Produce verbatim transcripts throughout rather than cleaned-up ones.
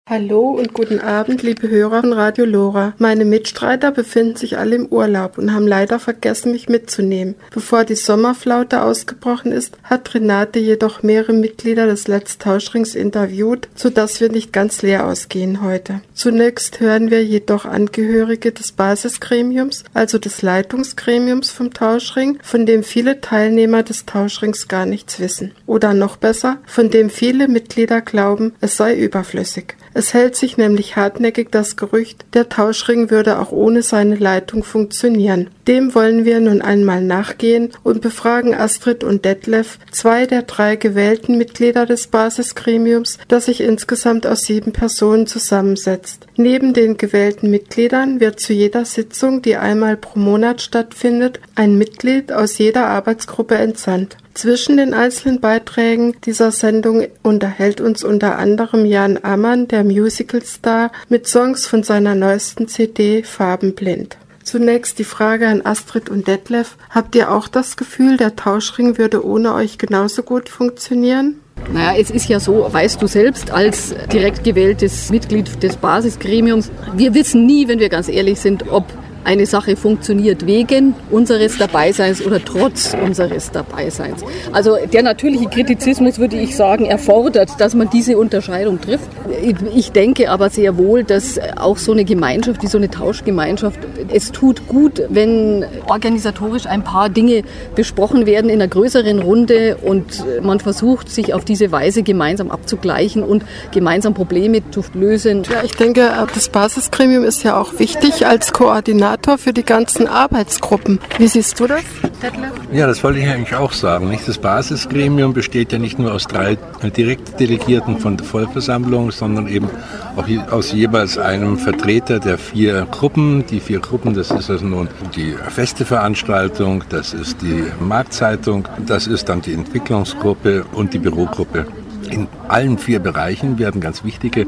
Hallo und guten Abend, liebe Hörer von Radio Lora. Meine Mitstreiter befinden sich alle im Urlaub und haben leider vergessen, mich mitzunehmen. Bevor die Sommerflaute ausgebrochen ist, hat Renate jedoch mehrere Mitglieder des Let's Tauschrings interviewt, sodass wir nicht ganz leer ausgehen heute. Zunächst hören wir jedoch Angehörige des Basisgremiums, also des Leitungsgremiums vom Tauschring, von dem viele Teilnehmer des Tauschrings gar nichts wissen. Oder noch besser, von dem viele Mitglieder glauben, es sei überflüssig. Es hält sich nämlich hartnäckig das Gerücht, der Tauschring würde auch ohne seine Leitung funktionieren. Dem wollen wir nun einmal nachgehen und befragen Astrid und Detlef, zwei der drei gewählten Mitglieder des Basisgremiums, das sich insgesamt aus sieben Personen zusammensetzt. Neben den gewählten Mitgliedern wird zu jeder Sitzung, die einmal pro Monat stattfindet, ein Mitglied aus jeder Arbeitsgruppe entsandt. Zwischen den einzelnen Beiträgen dieser Sendung unterhält uns unter anderem Jan Ammann, der Musicalstar, mit Songs von seiner neuesten C D Farbenblind. Zunächst die Frage an Astrid und Detlef. Habt ihr auch das Gefühl, der Tauschring würde ohne euch genauso gut funktionieren? Naja, es ist ja so, weißt du selbst, als direkt gewähltes Mitglied des Basisgremiums, wir wissen nie, wenn wir ganz ehrlich sind, ob eine Sache funktioniert wegen unseres Dabeiseins oder trotz unseres Dabeiseins. Also der natürliche Kritizismus, würde ich sagen, erfordert, dass man diese Unterscheidung trifft. Ich denke aber sehr wohl, dass auch so eine Gemeinschaft, wie so eine Tauschgemeinschaft, es tut gut, wenn organisatorisch ein paar Dinge besprochen werden in einer größeren Runde und man versucht, sich auf diese Weise gemeinsam abzugleichen und gemeinsam Probleme zu lösen. Ja, ich denke, das Basisgremium ist ja auch wichtig als Koordinator für die ganzen Arbeitsgruppen. Wie siehst du das, Detlef? Ja, das wollte ich eigentlich auch sagen. Nicht? Das Basisgremium besteht ja nicht nur aus drei Direktdelegierten von der Vollversammlung, sondern eben auch aus jeweils einem Vertreter der vier Gruppen. Die vier Gruppen, das ist also nun die feste Veranstaltung, das ist die Marktzeitung, das ist dann die Entwicklungsgruppe und die Bürogruppe. In allen vier Bereichen werden ganz wichtige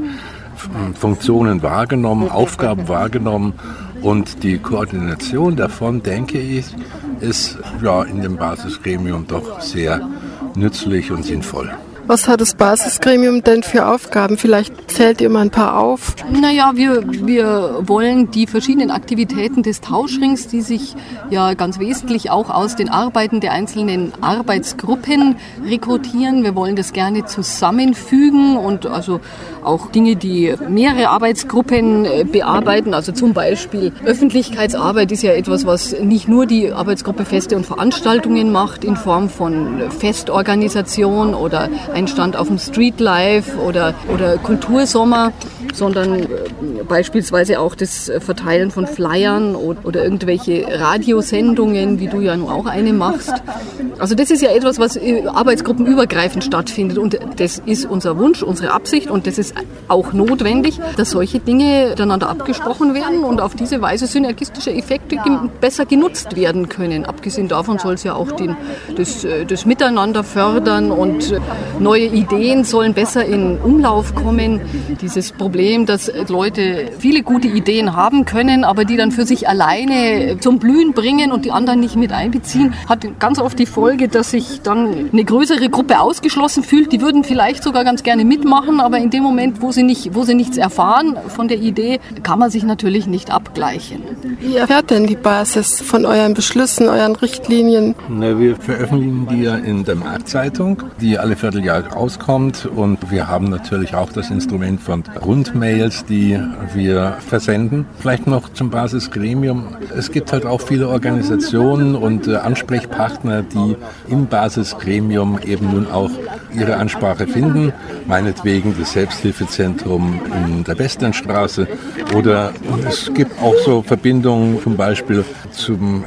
Funktionen wahrgenommen, Aufgaben wahrgenommen. Und die Koordination davon, denke ich, ist ja in dem Basisgremium doch sehr nützlich und sinnvoll. Was hat das Basisgremium denn für Aufgaben? Vielleicht zählt ihr mal ein paar auf. Naja, wir, wir wollen die verschiedenen Aktivitäten des Tauschrings, die sich ja ganz wesentlich auch aus den Arbeiten der einzelnen Arbeitsgruppen rekrutieren. Wir wollen das gerne zusammenfügen und also auch Dinge, die mehrere Arbeitsgruppen bearbeiten. Also zum Beispiel Öffentlichkeitsarbeit ist ja etwas, was nicht nur die Arbeitsgruppe Feste und Veranstaltungen macht in Form von Festorganisation oder ein Stand auf dem Street Life oder, oder Kultursommer, sondern beispielsweise auch das Verteilen von Flyern oder, oder irgendwelche Radiosendungen, wie du ja nun auch eine machst. Also das ist ja etwas, was arbeitsgruppenübergreifend stattfindet und das ist unser Wunsch, unsere Absicht und das ist auch notwendig, dass solche Dinge miteinander abgesprochen werden und auf diese Weise synergistische Effekte besser genutzt werden können. Abgesehen davon soll es ja auch den, das, das Miteinander fördern und neue Ideen sollen besser in Umlauf kommen. Dieses Problem, dass Leute viele gute Ideen haben können, aber die dann für sich alleine zum Blühen bringen und die anderen nicht mit einbeziehen, hat ganz oft die Folge, dass sich dann eine größere Gruppe ausgeschlossen fühlt. Die würden vielleicht sogar ganz gerne mitmachen, aber in dem Moment, wo sie, nicht, wo sie nichts erfahren von der Idee, kann man sich natürlich nicht abgleichen. Wie erfährt denn die Basis von euren Beschlüssen, euren Richtlinien? Na, wir veröffentlichen die ja in der Marktzeitung, die alle Vierteljahr rauskommt und wir haben natürlich auch das Instrument von Rundmails, die wir versenden. Vielleicht noch zum Basisgremium. Es gibt halt auch viele Organisationen und äh, Ansprechpartner, die im Basisgremium eben nun auch ihre Ansprache finden. Meinetwegen das Selbsthilfezentrum in der Westernstraße oder es gibt auch so Verbindungen zum Beispiel zum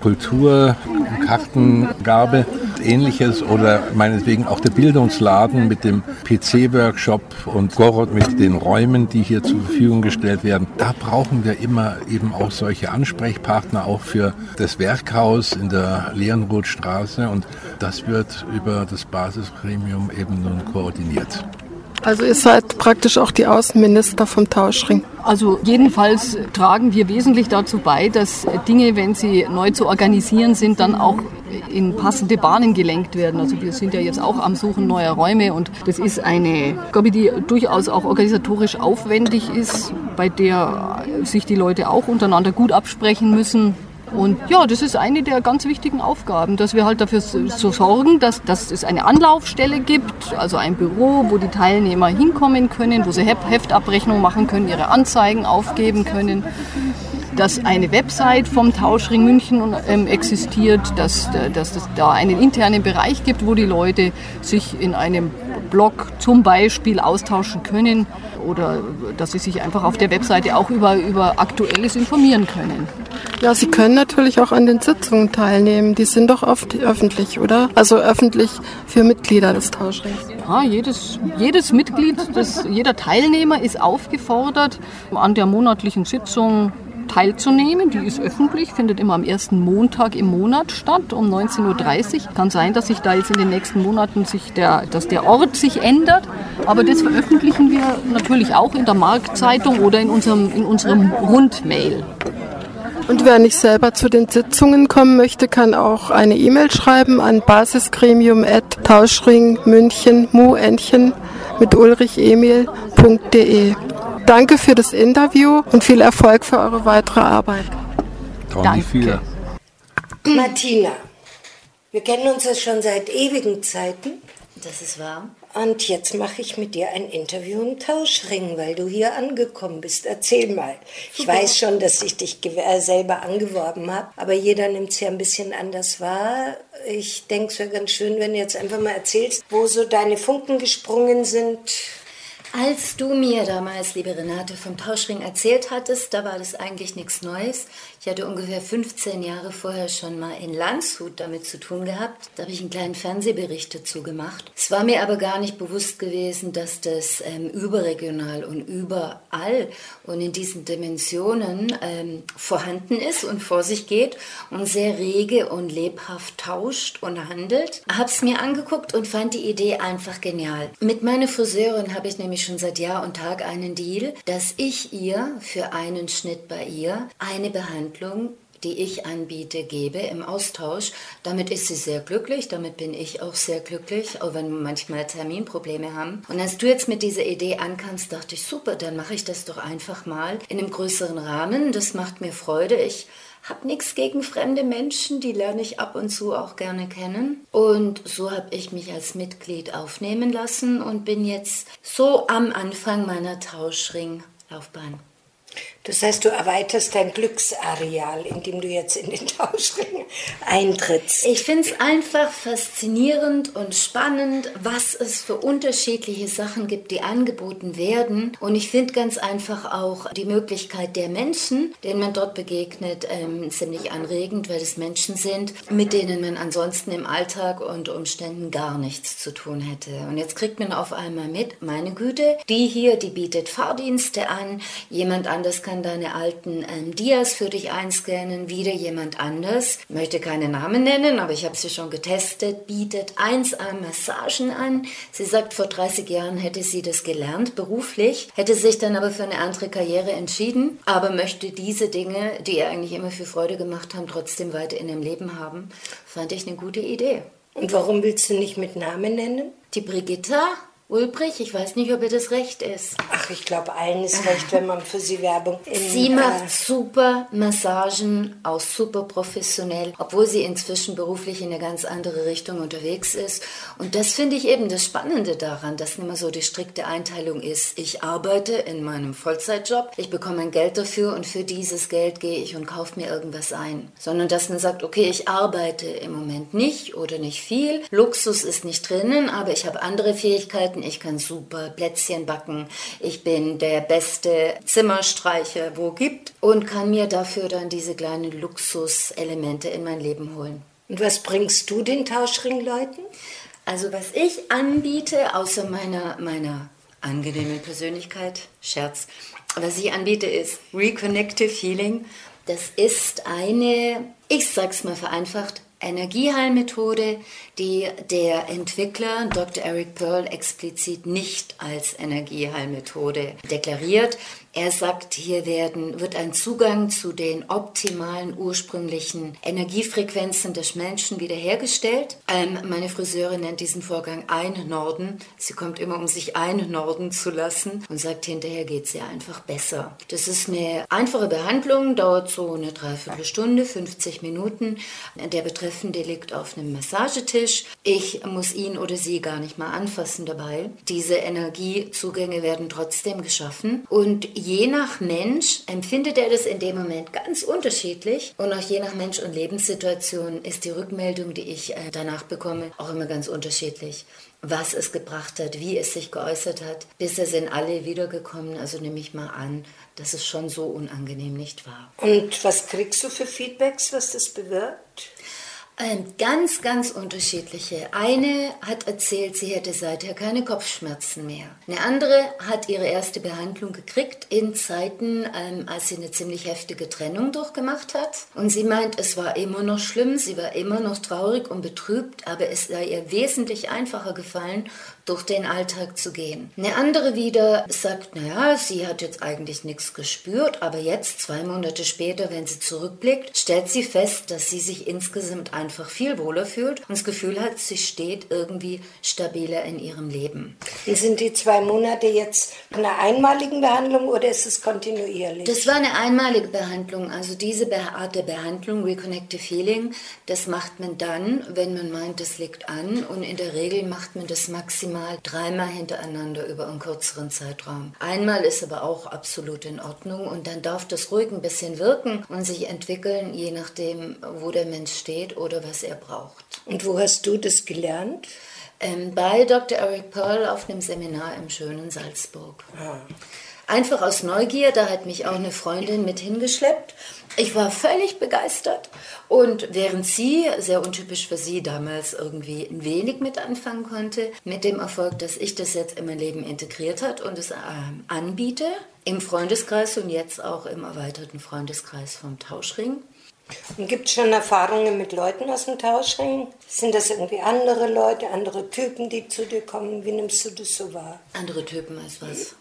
Kulturkartengabe, Ähnliches oder meinetwegen auch der Bildungsladen mit dem P C-Workshop und Gorod mit den Räumen, die hier zur Verfügung gestellt werden. Da brauchen wir immer eben auch solche Ansprechpartner, auch für das Werkhaus in der Leonrothstraße und das wird über das Basisgremium eben nun koordiniert. Also ihr seid praktisch auch die Außenminister vom Tauschring. Also jedenfalls tragen wir wesentlich dazu bei, dass Dinge, wenn sie neu zu organisieren sind, dann auch in passende Bahnen gelenkt werden. Also wir sind ja jetzt auch am Suchen neuer Räume und das ist eine Aufgabe, die durchaus auch organisatorisch aufwendig ist, bei der sich die Leute auch untereinander gut absprechen müssen. Und ja, das ist eine der ganz wichtigen Aufgaben, dass wir halt dafür so sorgen, dass, dass es eine Anlaufstelle gibt, also ein Büro, wo die Teilnehmer hinkommen können, wo sie Heftabrechnung machen können, ihre Anzeigen aufgeben können, dass eine Website vom Tauschring München ähm, existiert, dass, dass es da einen internen Bereich gibt, wo die Leute sich in einem Blog zum Beispiel austauschen können oder dass sie sich einfach auf der Webseite auch über, über Aktuelles informieren können. Ja, Sie können natürlich auch an den Sitzungen teilnehmen. Die sind doch oft öffentlich, oder? Also öffentlich für Mitglieder des Tauschrings. Ja, jedes, jedes Mitglied, das, jeder Teilnehmer ist aufgefordert, an der monatlichen Sitzung teilzunehmen. Die ist öffentlich, findet immer am ersten Montag im Monat statt, um neunzehn Uhr dreißig. Kann sein, dass sich da jetzt in den nächsten Monaten sich der, dass der Ort sich ändert, aber das veröffentlichen wir natürlich auch in der Marktzeitung oder in unserem, in unserem Rundmail. Und wer nicht selber zu den Sitzungen kommen möchte, kann auch eine E-Mail schreiben an basisgremium at tauschring münchen muentchen mit ulrich emil punkt de. Danke für das Interview und viel Erfolg für eure weitere Arbeit. Danke. Viel. Martina, wir kennen uns ja schon seit ewigen Zeiten. Das ist wahr. Und jetzt mache ich mit dir ein Interview im Tauschring, weil du hier angekommen bist. Erzähl mal. Ich weiß schon, dass ich dich selber angeworben habe, aber jeder nimmt es ja ein bisschen anders wahr. Ich denke, es wäre ganz schön, wenn du jetzt einfach mal erzählst, wo so deine Funken gesprungen sind. Als du mir damals, liebe Renate, vom Tauschring erzählt hattest, da war das eigentlich nichts Neues. Ich hatte ungefähr fünfzehn Jahre vorher schon mal in Landshut damit zu tun gehabt. Da habe ich einen kleinen Fernsehbericht dazu gemacht. Es war mir aber gar nicht bewusst gewesen, dass das ähm, überregional und überall und in diesen Dimensionen ähm, vorhanden ist und vor sich geht und sehr rege und lebhaft tauscht und handelt. Habe es mir angeguckt und fand die Idee einfach genial. Mit meiner Friseurin habe ich nämlich schon seit Jahr und Tag einen Deal, dass ich ihr für einen Schnitt bei ihr eine Behandlung, die ich anbiete, gebe im Austausch. Damit ist sie sehr glücklich, damit bin ich auch sehr glücklich, auch wenn wir manchmal Terminprobleme haben. Und als du jetzt mit dieser Idee ankamst, dachte ich, super, dann mache ich das doch einfach mal in einem größeren Rahmen. Das macht mir Freude. Ich habe nichts gegen fremde Menschen, die lerne ich ab und zu auch gerne kennen. Und so habe ich mich als Mitglied aufnehmen lassen und bin jetzt so am Anfang meiner Tauschring-Laufbahn. Das heißt, du erweiterst dein Glücksareal, indem du jetzt in den Tauschring eintrittst. Ich finde es einfach faszinierend und spannend, was es für unterschiedliche Sachen gibt, die angeboten werden. Und ich finde ganz einfach auch die Möglichkeit der Menschen, denen man dort begegnet, ähm, ziemlich anregend, weil es Menschen sind, mit denen man ansonsten im Alltag und Umständen gar nichts zu tun hätte. Und jetzt kriegt man auf einmal mit, meine Güte, die hier, die bietet Fahrdienste an, jemand anders kann deine alten ähm, Dias für dich einscannen, wieder jemand anders, ich möchte keine Namen nennen, aber ich habe sie schon getestet, bietet eins A Massagen an. Sie sagt, vor dreißig Jahren hätte sie das gelernt, beruflich, hätte sich dann aber für eine andere Karriere entschieden, aber möchte diese Dinge, die ihr eigentlich immer für Freude gemacht haben, trotzdem weiter in ihrem Leben haben. Fand ich eine gute Idee. Und warum willst du nicht mit Namen nennen? Die Brigitta Ulbrich, ich weiß nicht, ob ihr das recht ist. Ach, ich glaube, allen ist recht, wenn man für sie Werbung... In, sie macht äh, super Massagen, auch super professionell, obwohl sie inzwischen beruflich in eine ganz andere Richtung unterwegs ist. Und das finde ich eben das Spannende daran, dass nicht mehr so die strikte Einteilung ist. Ich arbeite in meinem Vollzeitjob, ich bekomme ein Geld dafür und für dieses Geld gehe ich und kaufe mir irgendwas ein. Sondern dass man sagt, okay, ich arbeite im Moment nicht oder nicht viel, Luxus ist nicht drinnen, aber ich habe andere Fähigkeiten. Ich kann super Plätzchen backen. Ich bin der beste Zimmerstreicher, wo gibt und kann mir dafür dann diese kleinen Luxuselemente in mein Leben holen. Und was bringst du den Tauschringleuten? Also was ich anbiete, außer meiner, meiner angenehmen Persönlichkeit, Scherz, was ich anbiete ist Reconnective Healing. Das ist eine, ich sag's mal vereinfacht, Energieheilmethode, die der Entwickler Doktor Eric Pearl explizit nicht als Energieheilmethode deklariert. Er sagt, hier werden, wird ein Zugang zu den optimalen, ursprünglichen Energiefrequenzen des Menschen wiederhergestellt. Ähm, meine Friseurin nennt diesen Vorgang Einnorden. Sie kommt immer, um sich einnorden zu lassen und sagt, hinterher geht es ihr einfach besser. Das ist eine einfache Behandlung, dauert so eine Dreiviertelstunde, fünfzig Minuten. Der Betreffende liegt auf einem Massagetisch. Ich muss ihn oder sie gar nicht mal anfassen dabei. Diese Energiezugänge werden trotzdem geschaffen und je nach Mensch empfindet er das in dem Moment ganz unterschiedlich und auch je nach Mensch und Lebenssituation ist die Rückmeldung, die ich danach bekomme, auch immer ganz unterschiedlich. Was es gebracht hat, wie es sich geäußert hat. Bisher sind alle wiedergekommen, also nehme ich mal an, dass es schon so unangenehm nicht war. Und was kriegst du für Feedbacks, was das bewirkt? Ähm, ganz, ganz unterschiedliche. Eine hat erzählt, sie hätte seither keine Kopfschmerzen mehr. Eine andere hat ihre erste Behandlung gekriegt in Zeiten, ähm, als sie eine ziemlich heftige Trennung durchgemacht hat. Und sie meint, es war immer noch schlimm, sie war immer noch traurig und betrübt, aber es sei ihr wesentlich einfacher gefallen, durch den Alltag zu gehen. Eine andere wieder sagt, naja, sie hat jetzt eigentlich nichts gespürt, aber jetzt, zwei Monate später, wenn sie zurückblickt, stellt sie fest, dass sie sich insgesamt einfach viel wohler fühlt und das Gefühl hat, sie steht irgendwie stabiler in ihrem Leben. Und sind die zwei Monate jetzt eine einmalige Behandlung oder ist es kontinuierlich? Das war eine einmalige Behandlung. Also diese Art der Behandlung, Reconnective Healing, das macht man dann, wenn man meint, das liegt an und in der Regel macht man das maximal dreimal hintereinander über einen kürzeren Zeitraum. Einmal ist aber auch absolut in Ordnung und dann darf das ruhig ein bisschen wirken und sich entwickeln, je nachdem, wo der Mensch steht oder was er braucht. Und wo hast du das gelernt? Ähm, bei Doktor Eric Pearl auf einem Seminar im schönen Salzburg. Ah. Einfach aus Neugier, da hat mich auch eine Freundin mit hingeschleppt. Ich war völlig begeistert und während sie, sehr untypisch für sie, damals irgendwie ein wenig mit anfangen konnte, mit dem Erfolg, dass ich das jetzt in mein Leben integriert hat und es äh, anbiete, im Freundeskreis und jetzt auch im erweiterten Freundeskreis vom Tauschring. Und gibt es schon Erfahrungen mit Leuten aus dem Tauschring? Sind das irgendwie andere Leute, andere Typen, die zu dir kommen? Wie nimmst du das so wahr? Andere Typen als was?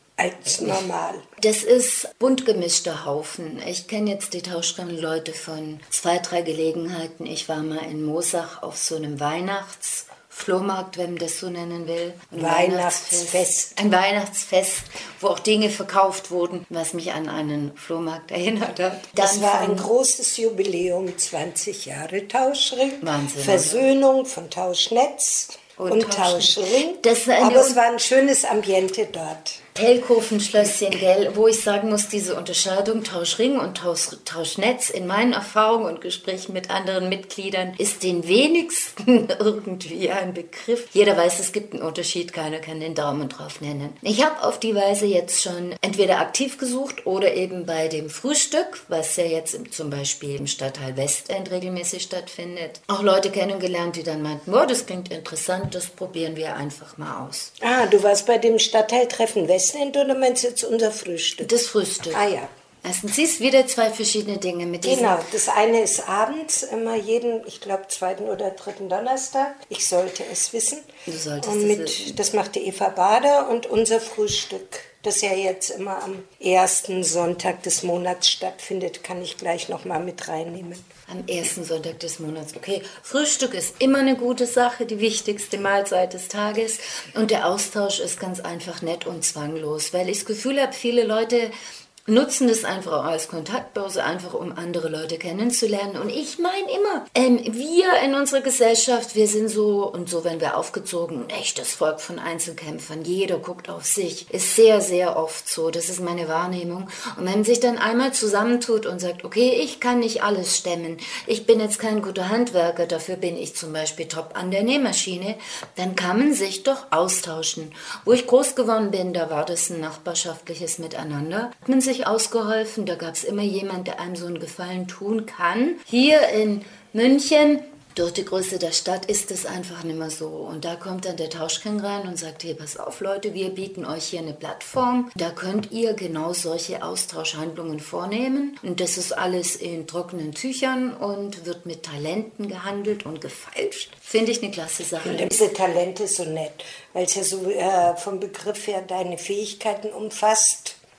Als normal. Das ist bunt gemischter Haufen. Ich kenne jetzt die Tauschring-Leute von zwei, drei Gelegenheiten. Ich war mal in Moosach auf so einem Weihnachtsflohmarkt, wenn man das so nennen will. Ein Weihnachtsfest. Ein Weihnachtsfest, wo auch Dinge verkauft wurden, was mich an einen Flohmarkt erinnert hat. Das Dann war ein großes Jubiläum, zwanzig Jahre Tauschring. Wahnsinn. Versöhnung von Tauschnetz und, und Tauschring. Das Aber es war ein schönes Ambiente dort. Hellkofenschlösschen, gell, wo ich sagen muss, diese Unterscheidung Tauschring und Tausch, Tauschnetz in meinen Erfahrungen und Gesprächen mit anderen Mitgliedern ist den wenigsten irgendwie ein Begriff. Jeder weiß, es gibt einen Unterschied, keiner kann den Daumen drauf nennen. Ich habe auf die Weise jetzt schon entweder aktiv gesucht oder eben bei dem Frühstück, was ja jetzt im, zum Beispiel im Stadtteil Westend regelmäßig stattfindet, auch Leute kennengelernt, die dann meinten, boah, das klingt interessant, das probieren wir einfach mal aus. Ah, du warst bei dem Stadtteiltreffen Westend. Oder meinst du jetzt unser Frühstück? Das Frühstück. Ah ja. Erstens siehst wieder zwei verschiedene Dinge mit diesem. Genau, das eine ist abends, immer jeden, ich glaube, zweiten oder dritten Donnerstag. Ich sollte es wissen. Du solltest und mit, es wissen. Das macht die Eva Bader und unser Frühstück, das ja jetzt immer am ersten Sonntag des Monats stattfindet, kann ich gleich nochmal mit reinnehmen. Am ersten Sonntag des Monats. Okay, Frühstück ist immer eine gute Sache, die wichtigste Mahlzeit des Tages. Und der Austausch ist ganz einfach nett und zwanglos, weil ich das Gefühl habe, viele Leute nutzen das einfach auch als Kontaktbörse, einfach um andere Leute kennenzulernen. Und ich meine immer, ähm, wir in unserer Gesellschaft, wir sind so, und so werden wir aufgezogen, ein echtes Volk von Einzelkämpfern. Jeder guckt auf sich. Ist sehr, sehr oft so. Das ist meine Wahrnehmung. Und wenn man sich dann einmal zusammentut und sagt, okay, ich kann nicht alles stemmen, ich bin jetzt kein guter Handwerker, dafür bin ich zum Beispiel top an der Nähmaschine, dann kann man sich doch austauschen. Wo ich groß geworden bin, da war das ein nachbarschaftliches Miteinander. Hat man sich ausgeholfen, da gab es immer jemand, der einem so einen Gefallen tun kann. Hier in München, durch die Größe der Stadt, ist es einfach nicht mehr so. Und da kommt dann der Tauschring rein und sagt, hey, pass auf Leute, wir bieten euch hier eine Plattform. Da könnt ihr genau solche Austauschhandlungen vornehmen. Und das ist alles in trockenen Tüchern und wird mit Talenten gehandelt und gefeilscht. Finde ich eine klasse Sache. Und diese Talente so nett, weil es ja so äh, vom Begriff her deine Fähigkeiten umfasst.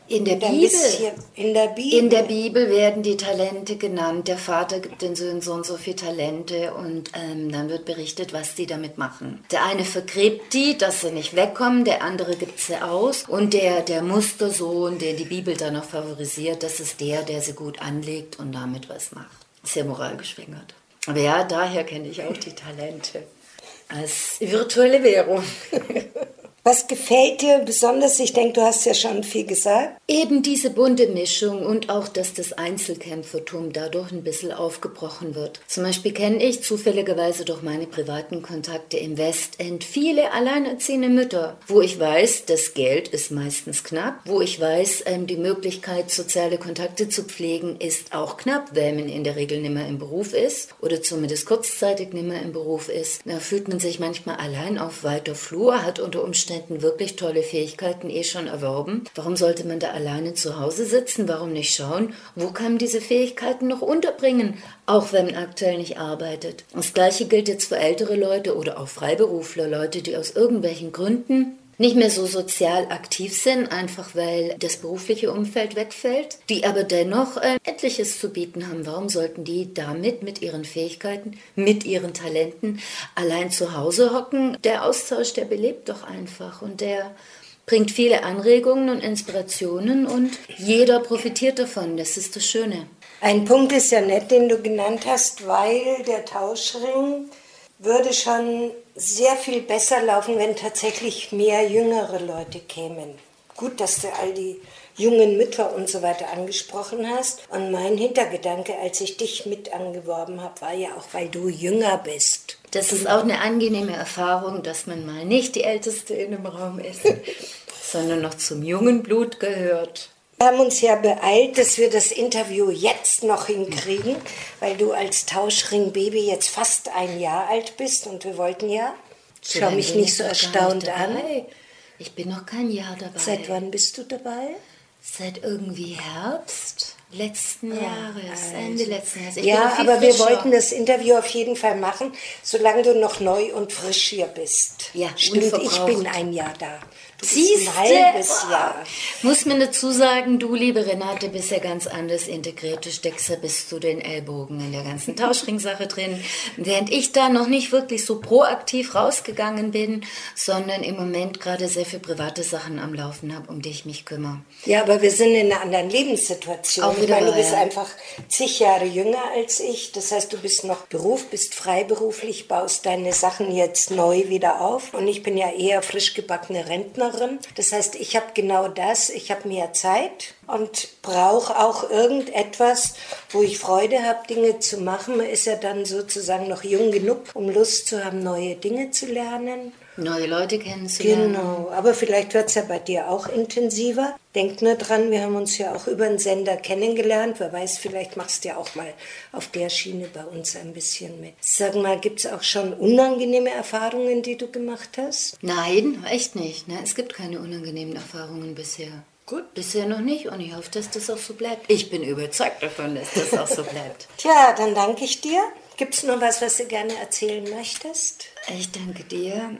In der Bibel. In der Bibel. In der Bibel werden die Talente genannt. Der Vater gibt den Söhnen so und so viele Talente und ähm, dann wird berichtet, was die damit machen. Der eine vergräbt die, dass sie nicht wegkommen, der andere gibt sie aus und der, der Mustersohn, den die Bibel dann noch favorisiert, das ist der, der sie gut anlegt und damit was macht. Sehr moralgeschwängert. Aber ja, daher kenne ich auch die Talente als virtuelle Währung. Was gefällt dir besonders? Ich denke, du hast ja schon viel gesagt. Eben diese bunte Mischung und auch, dass das Einzelkämpfertum dadurch ein bisschen aufgebrochen wird. Zum Beispiel kenne ich zufälligerweise durch meine privaten Kontakte im Westend viele alleinerziehende Mütter, wo ich weiß, das Geld ist meistens knapp, wo ich weiß, die Möglichkeit, soziale Kontakte zu pflegen, ist auch knapp, weil man in der Regel nicht mehr im Beruf ist oder zumindest kurzzeitig nicht mehr im Beruf ist. Da fühlt man sich manchmal allein auf weiter Flur, hat unter Umständen wirklich tolle Fähigkeiten eh schon erworben. Warum sollte man da alleine zu Hause sitzen? Warum nicht schauen, wo kann man diese Fähigkeiten noch unterbringen, auch wenn man aktuell nicht arbeitet? Das Gleiche gilt jetzt für ältere Leute oder auch Freiberufler, Leute, die aus irgendwelchen Gründen nicht mehr so sozial aktiv sind, einfach weil das berufliche Umfeld wegfällt, die aber dennoch äh, etliches zu bieten haben. Warum sollten die damit mit ihren Fähigkeiten, mit ihren Talenten allein zu Hause hocken? Der Austausch, der belebt doch einfach und der bringt viele Anregungen und Inspirationen und jeder profitiert davon. Das ist das Schöne. Ein Punkt ist ja nett, den du genannt hast, weil der Tauschring würde schon sehr viel besser laufen, wenn tatsächlich mehr jüngere Leute kämen. Gut, dass du all die jungen Mütter und so weiter angesprochen hast. Und mein Hintergedanke, als ich dich mit angeworben habe, war ja auch, weil du jünger bist. Das ist auch eine angenehme Erfahrung, dass man mal nicht die Älteste in einem Raum ist, sondern noch zum jungen Blut gehört. Wir haben uns ja beeilt, dass wir das Interview jetzt noch hinkriegen, weil du als Tauschring-Baby jetzt fast ein Jahr alt bist und wir wollten ja, So schau mich nicht so erstaunt nicht an. Ich bin noch kein Jahr dabei. Seit wann bist du dabei? Seit irgendwie Herbst letzten Jahres, also. Ende letzten Jahres. Ich ja, aber wir wollten das Interview auf jeden Fall machen, solange du noch neu und frisch hier bist. Ja, stimmt, ich bin ein Jahr da. Du Siehste, bist ein halbes Jahr. Muss man dazu sagen, du, liebe Renate, bist ja ganz anders integriert. Du steckst ja bis zu den Ellbogen in der ganzen Tauschring-Sache drin. Während ich da noch nicht wirklich so proaktiv rausgegangen bin, sondern im Moment gerade sehr viele private Sachen am Laufen habe, um die ich mich kümmere. Ja, aber wir sind in einer anderen Lebenssituation. Auch ich meine, du wahr, bist ja. einfach zig Jahre jünger als ich. Das heißt, du bist noch Beruf, bist freiberuflich, baust deine Sachen jetzt neu wieder auf. Und ich bin ja eher frisch gebackene Rentnerin. Das heißt, ich habe genau das, ich habe mehr Zeit und brauche auch irgendetwas, wo ich Freude habe, Dinge zu machen. Man ist ja dann sozusagen noch jung genug, um Lust zu haben, neue Dinge zu lernen. Neue Leute kennenzulernen. Genau, aber vielleicht wird es ja bei dir auch intensiver. Denk nur dran, wir haben uns ja auch über einen Sender kennengelernt. Wer weiß, vielleicht machst du ja auch mal auf der Schiene bei uns ein bisschen mit. Sag mal, gibt es auch schon unangenehme Erfahrungen, die du gemacht hast? Nein, echt nicht. Ne? Es gibt keine unangenehmen Erfahrungen bisher. Gut, bisher noch nicht und ich hoffe, dass das auch so bleibt. Ich bin überzeugt davon, dass das auch so bleibt. Tja, dann danke ich dir. Gibt es noch was, was du gerne erzählen möchtest? Ich danke dir.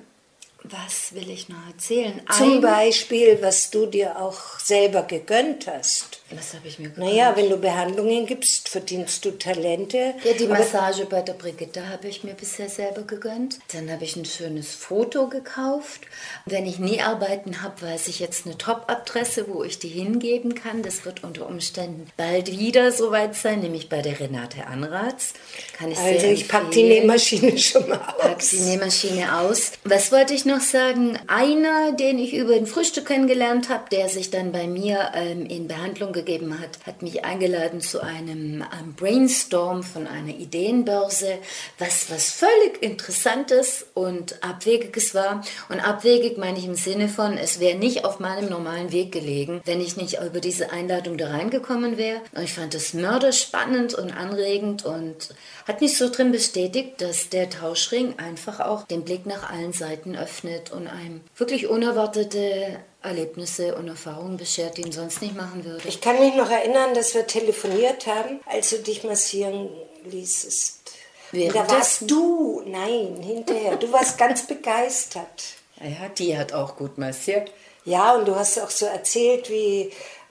Was will ich noch erzählen? Zum Ein Beispiel, was du dir auch selber gegönnt hast. Was habe ich mir gegönnt? Naja, wenn du Behandlungen gibst, verdienst du Talente. Ja, die Massage bei der Brigitte habe ich mir bisher selber gegönnt. Dann habe ich ein schönes Foto gekauft. Wenn ich nie arbeiten habe, weiß ich jetzt eine Top-Adresse, wo ich die hingeben kann. Das wird unter Umständen bald wieder soweit sein, nämlich bei der Renate Anratz. Kann ich also sehr ich packe die Nähmaschine schon mal aus. Pack die Nähmaschine aus. Was wollte ich noch sagen? Einer, den ich über ein Frühstück kennengelernt habe, der sich dann bei mir ähm, in Behandlung gegeben hat, hat mich eingeladen zu einem ähm, Brainstorm von einer Ideenbörse, was, was völlig Interessantes und Abwegiges war. Und abwegig meine ich im Sinne von, es wäre nicht auf meinem normalen Weg gelegen, wenn ich nicht über diese Einladung da reingekommen wäre. Und ich fand das mörderspannend und anregend und hat mich so drin bestätigt, dass der Tauschring einfach auch den Blick nach allen Seiten öffnet und einem wirklich unerwartete Erlebnisse und Erfahrungen beschert, die ihn sonst nicht machen würde. Ich kann mich noch erinnern, dass wir telefoniert haben, als du dich massieren ließest. Da warst du, nein, hinterher. Du warst ganz begeistert. Ja, die hat auch gut massiert. Ja, und du hast auch so erzählt, wie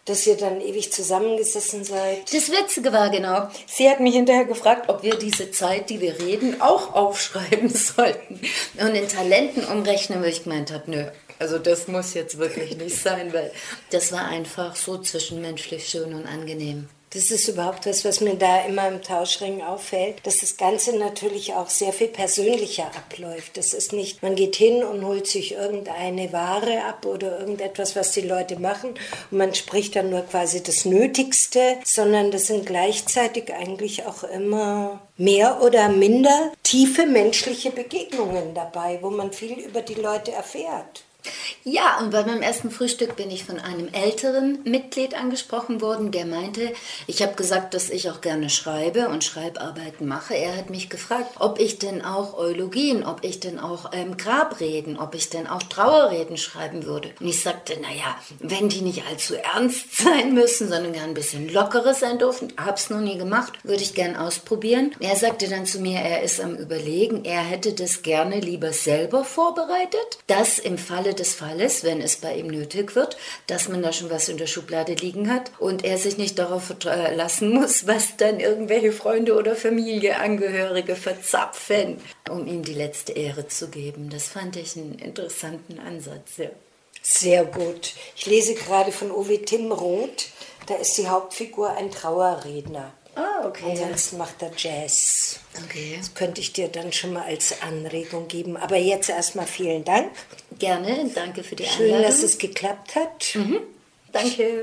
dass ihr dann ewig zusammengesessen seid. Das Witzige war genau, sie hat mich hinterher gefragt, ob wir diese Zeit, die wir reden, auch aufschreiben sollten und in Talenten umrechnen, weil ich gemeint habe, nö. Also das muss jetzt wirklich nicht sein, weil das war einfach so zwischenmenschlich schön und angenehm. Das ist überhaupt was, was mir da immer im Tauschring auffällt, dass das Ganze natürlich auch sehr viel persönlicher abläuft. Das ist nicht, man geht hin und holt sich irgendeine Ware ab oder irgendetwas, was die Leute machen und man spricht dann nur quasi das Nötigste, sondern das sind gleichzeitig eigentlich auch immer mehr oder minder tiefe menschliche Begegnungen dabei, wo man viel über die Leute erfährt. Ja, und bei meinem ersten Frühstück bin ich von einem älteren Mitglied angesprochen worden, der meinte, ich habe gesagt, dass ich auch gerne schreibe und Schreibarbeiten mache. Er hat mich gefragt, ob ich denn auch Eulogien, ob ich denn auch ähm, Grabreden, ob ich denn auch Trauerreden schreiben würde. Und ich sagte, naja, wenn die nicht allzu ernst sein müssen, sondern gern ein bisschen lockerer sein dürfen, hab's noch nie gemacht, würde ich gern ausprobieren. Er sagte dann zu mir, er ist am Überlegen, er hätte das gerne lieber selber vorbereitet, dass im Falle des Falles, wenn es bei ihm nötig wird, dass man da schon was in der Schublade liegen hat und er sich nicht darauf verlassen muss, was dann irgendwelche Freunde oder Familienangehörige verzapfen, um ihm die letzte Ehre zu geben. Das fand ich einen interessanten Ansatz, ja. Sehr gut. Ich lese gerade von Owe Timroth, da ist die Hauptfigur ein Trauerredner. Ah, okay. Ansonsten macht er Jazz. Okay. Das könnte ich dir dann schon mal als Anregung geben. Aber jetzt erstmal vielen Dank. Gerne, danke für die Einladung. Schön, dass es geklappt hat. Mhm. Danke.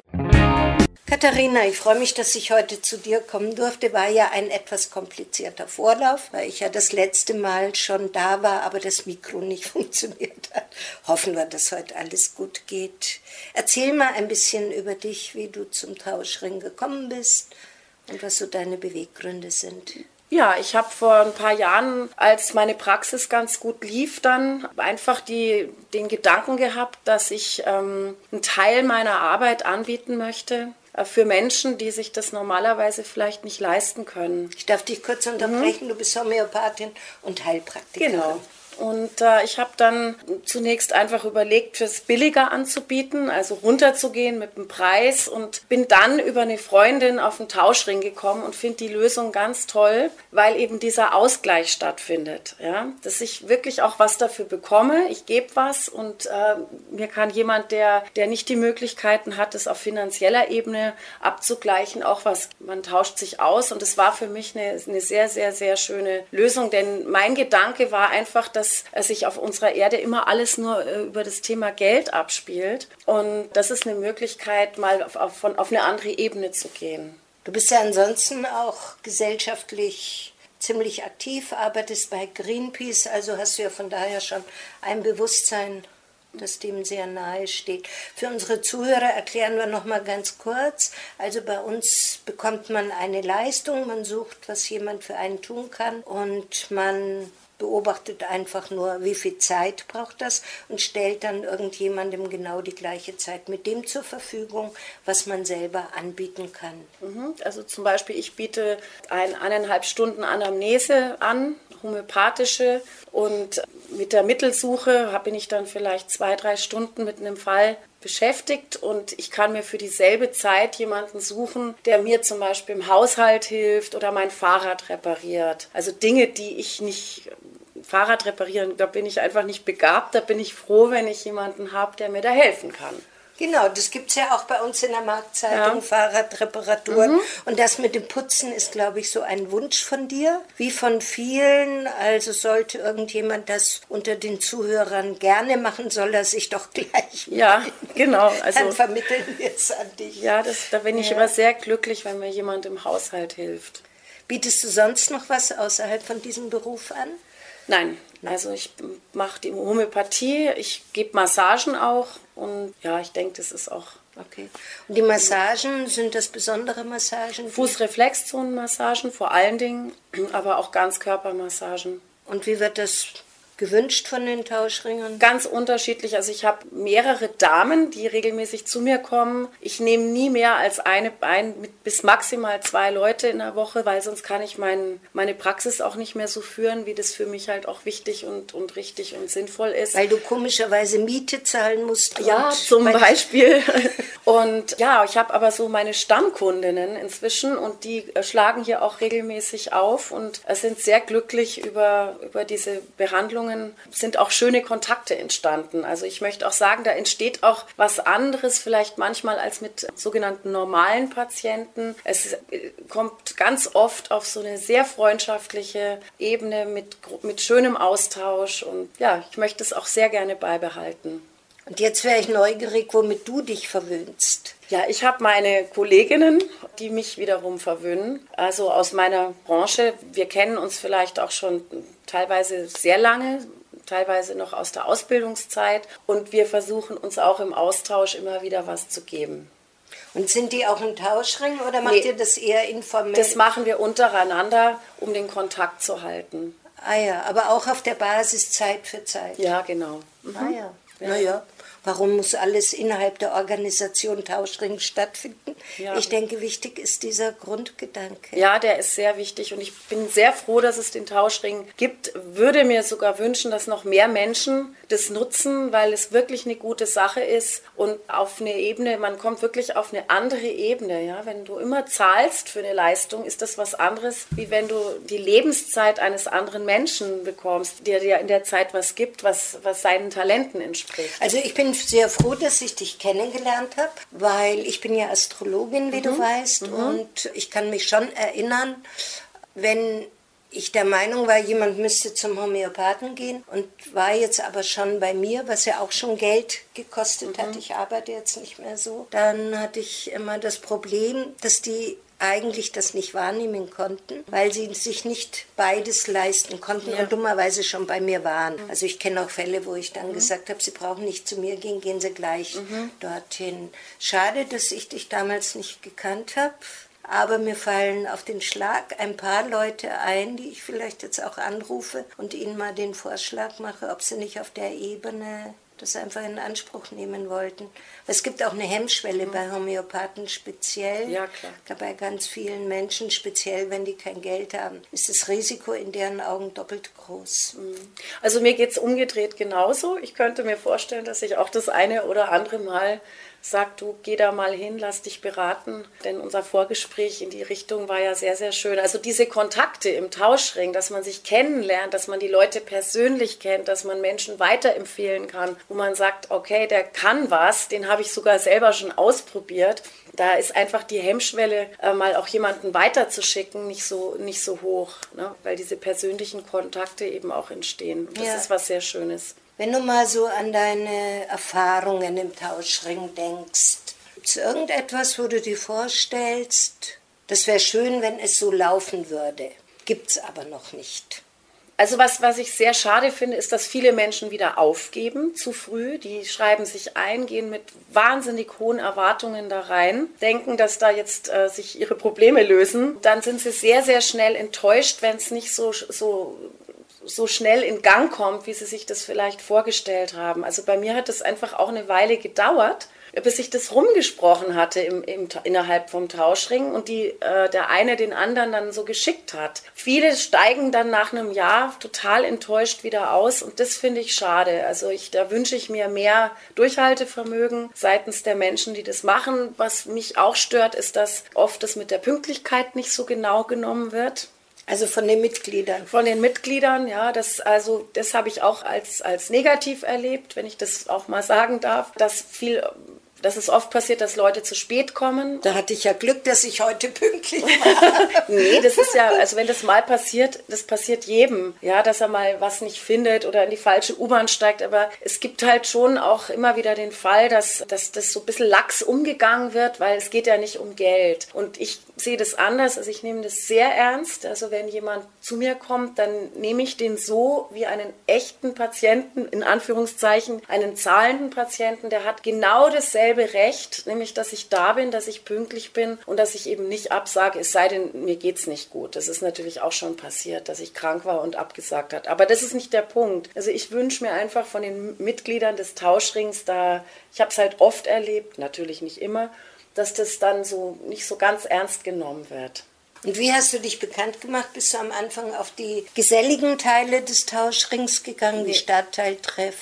Katharina, ich freue mich, dass ich heute zu dir kommen durfte. War ja ein etwas komplizierter Vorlauf, weil ich ja das letzte Mal schon da war, aber das Mikro nicht funktioniert hat. Hoffen wir, dass heute alles gut geht. Erzähl mal ein bisschen über dich, wie du zum Tauschring gekommen bist und was so deine Beweggründe sind. Ja, ich habe vor ein paar Jahren, als meine Praxis ganz gut lief, dann einfach die, den Gedanken gehabt, dass ich ähm, einen Teil meiner Arbeit anbieten möchte äh, für Menschen, die sich das normalerweise vielleicht nicht leisten können. Ich darf dich kurz unterbrechen, mhm. Du bist Homöopathin und Heilpraktikerin. Genau. Und äh, ich habe dann zunächst einfach überlegt, fürs billiger anzubieten, also runterzugehen mit dem Preis und bin dann über eine Freundin auf den Tauschring gekommen und finde die Lösung ganz toll, weil eben dieser Ausgleich stattfindet. Ja? Dass ich wirklich auch was dafür bekomme, ich gebe was und äh, mir kann jemand, der, der nicht die Möglichkeiten hat, das auf finanzieller Ebene abzugleichen, auch was, man tauscht sich aus und es war für mich eine, eine sehr, sehr, sehr schöne Lösung, denn mein Gedanke war einfach, dass dass sich auf unserer Erde immer alles nur äh, über das Thema Geld abspielt. Und das ist eine Möglichkeit, mal auf, auf, von, auf eine andere Ebene zu gehen. Du bist ja ansonsten auch gesellschaftlich ziemlich aktiv, arbeitest bei Greenpeace, also hast du ja von daher schon ein Bewusstsein, das dem sehr nahe steht. Für unsere Zuhörer erklären wir noch mal ganz kurz. Also bei uns bekommt man eine Leistung, man sucht, was jemand für einen tun kann und man beobachtet einfach nur, wie viel Zeit braucht das und stellt dann irgendjemandem genau die gleiche Zeit mit dem zur Verfügung, was man selber anbieten kann. Also zum Beispiel, ich biete ein, eineinhalb Stunden Anamnese an, homöopathische, und mit der Mittelsuche bin ich dann vielleicht zwei, drei Stunden mit einem Fall beschäftigt und ich kann mir für dieselbe Zeit jemanden suchen, der mir zum Beispiel im Haushalt hilft oder mein Fahrrad repariert. Also Dinge, die ich nicht, Fahrrad reparieren, da bin ich einfach nicht begabt, da bin ich froh, wenn ich jemanden habe, der mir da helfen kann. Genau, das gibt es ja auch bei uns in der Marktzeitung, ja. Fahrradreparaturen. Mhm. Und das mit dem Putzen ist, glaube ich, so ein Wunsch von dir, wie von vielen. Also sollte irgendjemand das unter den Zuhörern gerne machen, soll er sich doch gleich Ja, melden. Genau. Also, dann vermitteln wir es an dich. Ja, das, da bin ich ja. immer sehr glücklich, wenn mir jemand im Haushalt hilft. Bietest du sonst noch was außerhalb von diesem Beruf an? Nein, also ich mache die Homöopathie, ich gebe Massagen auch und ja, ich denke, das ist auch... Okay. Und die Massagen, sind das besondere Massagen? Fußreflexzonenmassagen vor allen Dingen, aber auch Ganzkörpermassagen. Und wie wird das gewünscht von den Tauschringern? Ganz unterschiedlich. Also ich habe mehrere Damen, die regelmäßig zu mir kommen. Ich nehme nie mehr als eine, ein, mit bis maximal zwei Leute in der Woche, weil sonst kann ich mein, meine Praxis auch nicht mehr so führen, wie das für mich halt auch wichtig und, und richtig und sinnvoll ist. Weil du komischerweise Miete zahlen musst. Ja, zum Beispiel. Und ja, ich habe aber so meine Stammkundinnen inzwischen und die schlagen hier auch regelmäßig auf und sind sehr glücklich über, über diese Behandlungen. Sind auch schöne Kontakte entstanden. Also ich möchte auch sagen, da entsteht auch was anderes vielleicht manchmal als mit sogenannten normalen Patienten. Es kommt ganz oft auf so eine sehr freundschaftliche Ebene mit, mit schönem Austausch und ja, ich möchte es auch sehr gerne beibehalten. Und jetzt wäre ich neugierig, womit du dich verwöhnst. Ja, ich habe meine Kolleginnen, die mich wiederum verwöhnen. Also aus meiner Branche. Wir kennen uns vielleicht auch schon teilweise sehr lange, teilweise noch aus der Ausbildungszeit. Und wir versuchen uns auch im Austausch immer wieder was zu geben. Und sind die auch ein Tauschring oder macht Nee, ihr das eher informell? Das machen wir untereinander, um den Kontakt zu halten. Ah ja, aber auch auf der Basis Zeit für Zeit. Ja, genau. Mhm. Ah ja, naja. Warum muss alles innerhalb der Organisation Tauschring stattfinden? Ja. Ich denke, wichtig ist dieser Grundgedanke. Ja, der ist sehr wichtig und ich bin sehr froh, dass es den Tauschring gibt. Würde mir sogar wünschen, dass noch mehr Menschen das nutzen, weil es wirklich eine gute Sache ist und auf eine Ebene, man kommt wirklich auf eine andere Ebene. Ja? Wenn du immer zahlst für eine Leistung, ist das was anderes, wie wenn du die Lebenszeit eines anderen Menschen bekommst, der dir in der Zeit was gibt, was, was seinen Talenten entspricht. Also ich bin sehr froh, dass ich dich kennengelernt habe, weil ich bin ja Astrologin, wie mhm. du weißt, mhm. und ich kann mich schon erinnern, wenn ich der Meinung war, jemand müsste zum Homöopathen gehen und war jetzt aber schon bei mir, was ja auch schon Geld gekostet mhm. hat, ich arbeite jetzt nicht mehr so, dann hatte ich immer das Problem, dass die eigentlich das nicht wahrnehmen konnten, weil sie sich nicht beides leisten konnten ja. und dummerweise schon bei mir waren. Mhm. Also ich kenne auch Fälle, wo ich dann mhm. gesagt habe, sie brauchen nicht zu mir gehen, gehen sie gleich mhm. dorthin. Schade, dass ich dich damals nicht gekannt habe, aber mir fallen auf den Schlag ein paar Leute ein, die ich vielleicht jetzt auch anrufe und ihnen mal den Vorschlag mache, ob sie nicht auf der Ebene das einfach in Anspruch nehmen wollten. Es gibt auch eine Hemmschwelle mhm. bei Homöopathen speziell. Ja, klar. Bei ganz vielen Menschen, speziell wenn die kein Geld haben, ist das Risiko in deren Augen doppelt groß. Also mir geht es umgedreht genauso. Ich könnte mir vorstellen, dass ich auch das eine oder andere Mal sag, du geh da mal hin, lass dich beraten, denn unser Vorgespräch in die Richtung war ja sehr, sehr schön. Also diese Kontakte im Tauschring, dass man sich kennenlernt, dass man die Leute persönlich kennt, dass man Menschen weiterempfehlen kann, wo man sagt, okay, der kann was, den habe ich sogar selber schon ausprobiert. Da ist einfach die Hemmschwelle, äh, mal auch jemanden weiterzuschicken, nicht so, nicht so hoch, ne? Weil diese persönlichen Kontakte eben auch entstehen. Das ja. ist was sehr Schönes. Wenn du mal so an deine Erfahrungen im Tauschring denkst, gibt es irgendetwas, wo du dir vorstellst, das wäre schön, wenn es so laufen würde? Gibt es aber noch nicht. Also was, was ich sehr schade finde, ist, dass viele Menschen wieder aufgeben, zu früh. Die schreiben sich ein, gehen mit wahnsinnig hohen Erwartungen da rein, denken, dass da jetzt äh, sich ihre Probleme lösen. Dann sind sie sehr, sehr schnell enttäuscht, wenn es nicht so... so so schnell in Gang kommt, wie sie sich das vielleicht vorgestellt haben. Also bei mir hat es einfach auch eine Weile gedauert, bis ich das rumgesprochen hatte im, im, innerhalb vom Tauschring und die, äh, der eine den anderen dann so geschickt hat. Viele steigen dann nach einem Jahr total enttäuscht wieder aus und das finde ich schade. Also ich, da wünsche ich mir mehr Durchhaltevermögen seitens der Menschen, die das machen. Was mich auch stört, ist, dass oft das mit der Pünktlichkeit nicht so genau genommen wird. Also von den Mitgliedern? Von den Mitgliedern, ja. Das, also, das habe ich auch als, als negativ erlebt, wenn ich das auch mal sagen darf, dass viel... dass es oft passiert, dass Leute zu spät kommen. Da hatte ich ja Glück, dass ich heute pünktlich war. Nee, das ist ja, also wenn das mal passiert, das passiert jedem, ja, dass er mal was nicht findet oder in die falsche U-Bahn steigt. Aber es gibt halt schon auch immer wieder den Fall, dass, dass das so ein bisschen lax umgegangen wird, weil es geht ja nicht um Geld. Und ich sehe das anders, also ich nehme das sehr ernst. Also wenn jemand zu mir kommt, dann nehme ich den so wie einen echten Patienten, in Anführungszeichen, einen zahlenden Patienten, der hat genau dasselbe dasselbe Recht, nämlich dass ich da bin, dass ich pünktlich bin und dass ich eben nicht absage, es sei denn, mir geht's nicht gut. Das ist natürlich auch schon passiert, dass ich krank war und abgesagt hat. Aber das ist nicht der Punkt. Also ich wünsche mir einfach von den Mitgliedern des Tauschrings, da, ich habe es halt oft erlebt, natürlich nicht immer, dass das dann so nicht so ganz ernst genommen wird. Und wie hast du dich bekannt gemacht? Bist du am Anfang auf die geselligen Teile des Tauschrings gegangen, die Stadtteiltreff?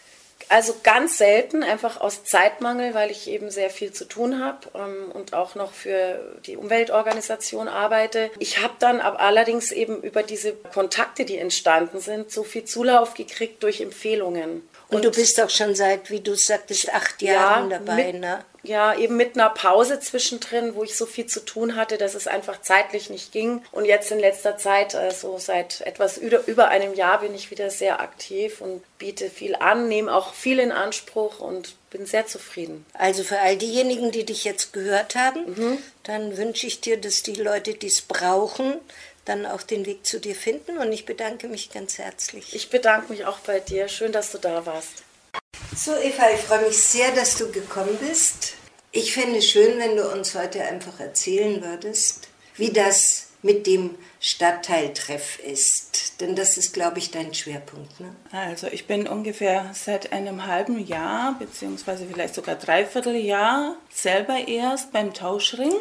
Also ganz selten, einfach aus Zeitmangel, weil ich eben sehr viel zu tun habe ähm, und auch noch für die Umweltorganisation arbeite. Ich habe dann aber allerdings eben über diese Kontakte, die entstanden sind, so viel Zulauf gekriegt durch Empfehlungen. Und, und du bist auch schon seit, wie du sagtest, acht Jahren ja, dabei, mit, ne? Ja, eben mit einer Pause zwischendrin, wo ich so viel zu tun hatte, dass es einfach zeitlich nicht ging. Und jetzt in letzter Zeit, also seit etwas über einem Jahr, bin ich wieder sehr aktiv und biete viel an, nehme auch viel in Anspruch und bin sehr zufrieden. Also für all diejenigen, die dich jetzt gehört haben, mhm. dann wünsche ich dir, dass die Leute, die es brauchen, dann auch den Weg zu dir finden. Und ich bedanke mich ganz herzlich. Ich bedanke mich auch bei dir. Schön, dass du da warst. So, Eva, ich freue mich sehr, dass du gekommen bist. Ich fände es schön, wenn du uns heute einfach erzählen würdest, wie das mit dem Stadtteiltreff ist. Denn das ist, glaube ich, dein Schwerpunkt, ne? Also ich bin ungefähr seit einem halben Jahr, beziehungsweise vielleicht sogar dreiviertel Jahr, selber erst beim Tauschring.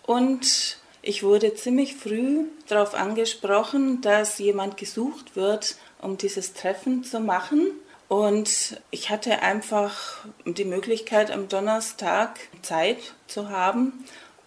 Und ich wurde ziemlich früh darauf angesprochen, dass jemand gesucht wird, um dieses Treffen zu machen. Und ich hatte einfach die Möglichkeit, am Donnerstag Zeit zu haben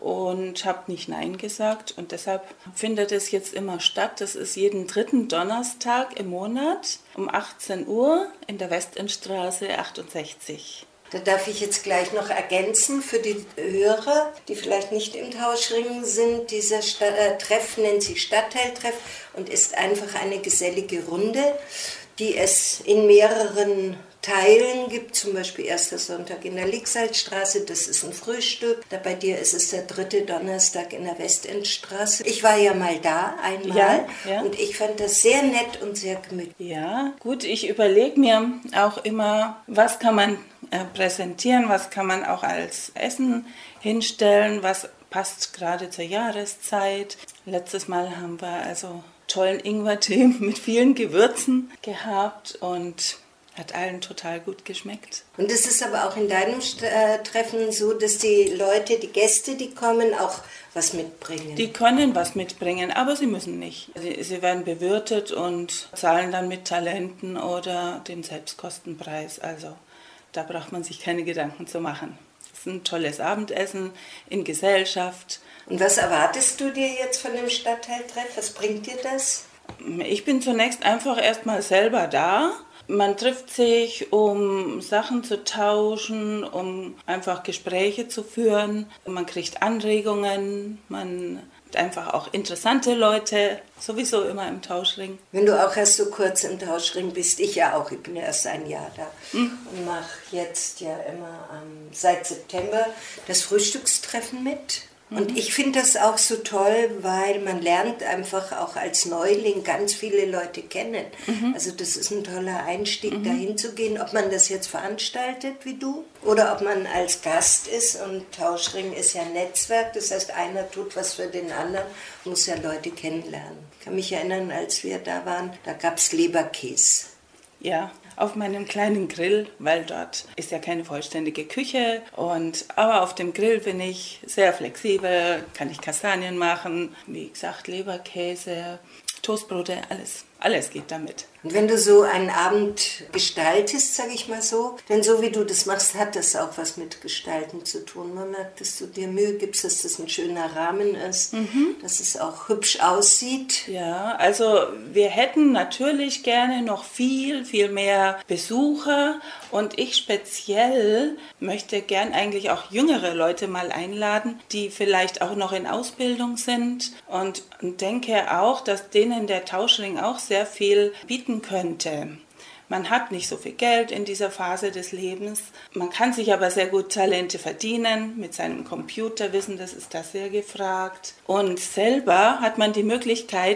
und habe nicht Nein gesagt. Und deshalb findet es jetzt immer statt. Das ist jeden dritten Donnerstag im Monat um achtzehn Uhr in der Westendstraße achtundsechzig. Da darf ich jetzt gleich noch ergänzen für die Hörer, die vielleicht nicht im Tauschring sind. Dieser Stadt- äh, Treff nennt sich Stadtteiltreff und ist einfach eine gesellige Runde, die es in mehreren Teilen gibt, zum Beispiel erster Sonntag in der Liegsalzstraße, das ist ein Frühstück. Da bei dir ist es der dritte Donnerstag in der Westendstraße. Ich war ja mal da, einmal, ja, ja. und ich fand das sehr nett und sehr gemütlich. Ja, gut, ich überlege mir auch immer, was kann man äh, präsentieren, was kann man auch als Essen hinstellen, was passt gerade zur Jahreszeit. Letztes Mal haben wir also tollen Ingwertee mit vielen Gewürzen gehabt und hat allen total gut geschmeckt. Und es ist aber auch in deinem äh, Treffen so, dass die Leute, die Gäste, die kommen, auch was mitbringen? Die können was mitbringen, aber sie müssen nicht. Sie, sie werden bewirtet und zahlen dann mit Talenten oder den Selbstkostenpreis. Also da braucht man sich keine Gedanken zu machen. Es ist ein tolles Abendessen in Gesellschaft. Und was erwartest du dir jetzt von dem Stadtteiltreff? Was bringt dir das? Ich bin zunächst einfach erstmal selber da. Man trifft sich, um Sachen zu tauschen, um einfach Gespräche zu führen. Man kriegt Anregungen, man hat einfach auch interessante Leute, sowieso immer im Tauschring. Wenn du auch erst so kurz im Tauschring bist, ich ja auch, ich bin ja erst ein Jahr da mhm. und mache jetzt ja immer ähm, seit September das Frühstückstreffen mit. Und ich finde das auch so toll, weil man lernt einfach auch als Neuling ganz viele Leute kennen. Mhm. Also das ist ein toller Einstieg, mhm. dahin zu gehen, ob man das jetzt veranstaltet wie du oder ob man als Gast ist. Und Tauschring ist ja ein Netzwerk, das heißt, einer tut was für den anderen, muss ja Leute kennenlernen. Ich kann mich erinnern, als wir da waren, da gab es Leberkäse. Ja, auf meinem kleinen Grill, weil dort ist ja keine vollständige Küche. Und, aber auf dem Grill bin ich sehr flexibel, kann ich Kastanien machen, wie gesagt Leberkäse, Toastbrote, alles. Alles geht damit. Und wenn du so einen Abend gestaltest, sage ich mal so, denn so wie du das machst, hat das auch was mit Gestalten zu tun. Man merkt, dass du dir Mühe gibst, dass das ein schöner Rahmen ist, mhm. dass es auch hübsch aussieht. Ja, also wir hätten natürlich gerne noch viel, viel mehr Besucher und ich speziell möchte gern eigentlich auch jüngere Leute mal einladen, die vielleicht auch noch in Ausbildung sind und denke auch, dass denen der Tauschring auch sehr viel bieten könnte. Man hat nicht so viel Geld in dieser Phase des Lebens. Man kann sich aber sehr gut Talente verdienen mit seinem Computerwissen, das ist da sehr gefragt. Und selber hat man die Möglichkeit,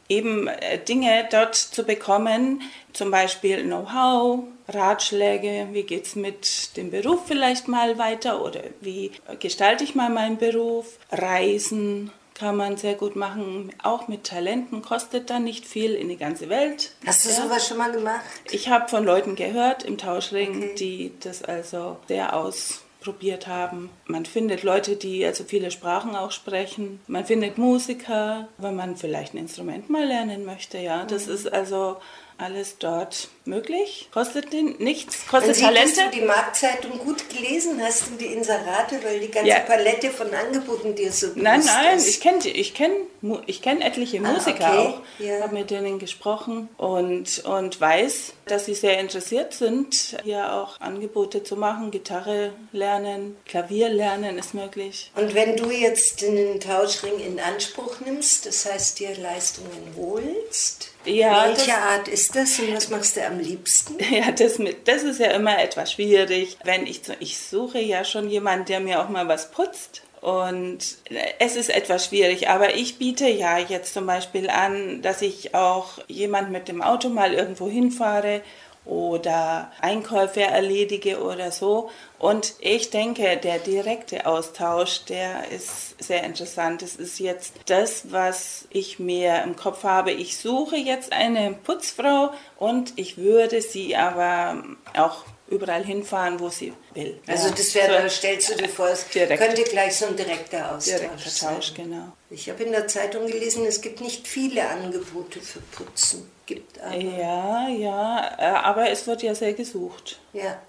eben Dinge dort zu bekommen, zum Beispiel Know-how, Ratschläge, wie geht es mit dem Beruf vielleicht mal weiter oder wie gestalte ich mal meinen Beruf, Reisen kann man sehr gut machen, auch mit Talenten, kostet dann nicht viel in die ganze Welt. Hast du ja. sowas schon mal gemacht? Ich habe von Leuten gehört im Tauschring, okay. die das also sehr ausprobiert haben. Man findet Leute, die also viele Sprachen auch sprechen. Man findet Musiker, wenn man vielleicht ein Instrument mal lernen möchte. Ja, das mhm. ist also alles dort möglich. Kostet den nichts, kostet Man Talente. Sieht, dass du die Marktzeitung gut gelesen hast und die Inserate, weil die ganze ja. Palette von Angeboten dir so bewusst Nein, nein, ist. ich kenne ich kenn, ich kenn etliche Musiker ah, okay. auch, ja. habe mit denen gesprochen und, und weiß, dass sie sehr interessiert sind, hier auch Angebote zu machen, Gitarre lernen, Klavier lernen ist möglich. Und wenn du jetzt den Tauschring in Anspruch nimmst, das heißt dir Leistungen holst, ja, welche das, Art ist das und was machst du am liebsten? Ja, das, mit, das ist ja immer etwas schwierig. Wenn ich, ich suche ja schon jemanden, der mir auch mal was putzt. Und es ist etwas schwierig, aber ich biete ja jetzt zum Beispiel an, dass ich auch jemand mit dem Auto mal irgendwo hinfahre oder Einkäufe erledige oder so. Und ich denke, der direkte Austausch, der ist sehr interessant. Das ist jetzt das, was ich mir im Kopf habe. Ich suche jetzt eine Putzfrau und ich würde sie aber auch überall hinfahren, wo sie will. Also das wäre, so, stellst du dir vor, es direkt. könnte gleich so ein direkter Austausch direkter Tausch, sein. Genau. Ich habe in der Zeitung gelesen, es gibt nicht viele Angebote für Putzen. Gibt aber. Ja, ja, aber es wird ja sehr gesucht. Ja.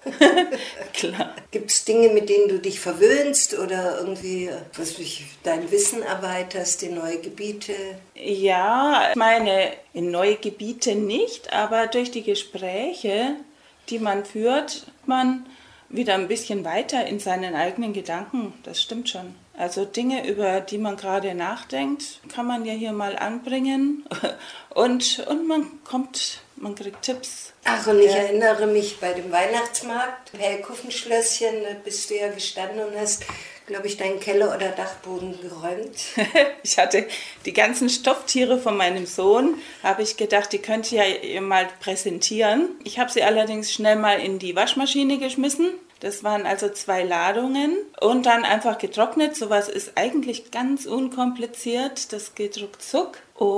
Klar. Gibt es Dinge, mit denen du dich verwöhnst oder irgendwie, was du dein Wissen erweiterst in neue Gebiete? Ja, ich meine, in neue Gebiete nicht, aber durch die Gespräche, die man führt, man wieder ein bisschen weiter in seinen eigenen Gedanken. Das stimmt schon. Also Dinge, über die man gerade nachdenkt, kann man ja hier mal anbringen und, und man kommt, man kriegt Tipps. Ach, und ich ja. erinnere mich bei dem Weihnachtsmarkt, im Hellkuffenschlösschen, da bist du ja gestanden und hast, glaube ich, deinen Keller oder Dachboden geräumt. Ich hatte die ganzen Stofftiere von meinem Sohn, habe ich gedacht, die könnt ihr ja mal präsentieren. Ich habe sie allerdings schnell mal in die Waschmaschine geschmissen. Das waren also zwei Ladungen und dann einfach getrocknet. Sowas ist eigentlich ganz unkompliziert. Das geht ruckzuck.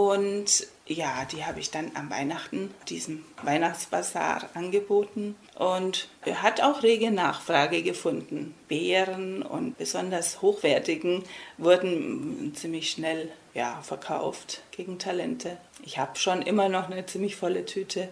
Und ja, die habe ich dann am Weihnachten, diesem Weihnachtsbasar angeboten. Und er hat auch rege Nachfrage gefunden. Beeren und besonders hochwertigen wurden ziemlich schnell ja, verkauft gegen Talente. Ich habe schon immer noch eine ziemlich volle Tüte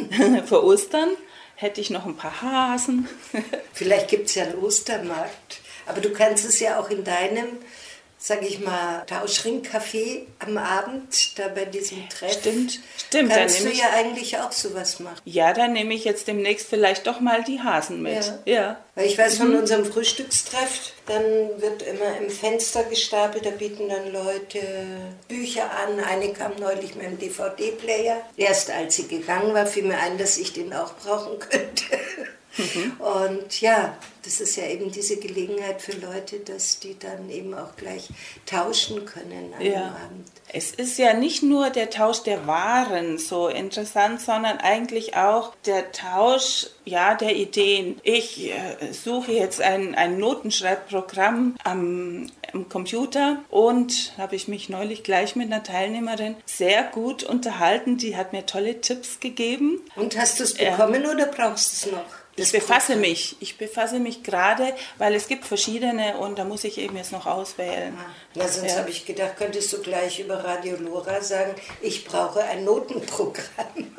für Ostern. Hätte ich noch ein paar Hasen. Vielleicht gibt es ja einen Ostermarkt. Aber du kannst es ja auch in deinem, sag ich mal, Tauschring-Café am Abend, da bei diesem Treff. Stimmt, stimmt. Kannst dann du ich, ja eigentlich auch sowas machen. Ja, dann nehme ich jetzt demnächst vielleicht doch mal die Hasen mit. Ja. ja. Weil ich weiß, von mhm. unserem Frühstückstreff, dann wird immer im Fenster gestapelt, da bieten dann Leute Bücher an. Eine kam neulich mit einem D V D-Player. Erst als sie gegangen war, fiel mir ein, dass ich den auch brauchen könnte. Mhm. Und ja, das ist ja eben diese Gelegenheit für Leute, dass die dann eben auch gleich tauschen können an ja. dem Abend. Es ist ja nicht nur der Tausch der Waren so interessant, sondern eigentlich auch der Tausch ja, der Ideen. Ich äh, suche jetzt ein, ein Notenschreibprogramm am, am Computer und habe ich mich neulich gleich mit einer Teilnehmerin sehr gut unterhalten. Die hat mir tolle Tipps gegeben. Und hast du es bekommen äh, oder brauchst du es noch? Ich befasse mich. Ich befasse mich gerade, weil es gibt verschiedene und da muss ich eben jetzt noch auswählen. Na, sonst ja. habe ich gedacht, könntest du gleich über Radio Lora sagen, ich brauche ein Notenprogramm.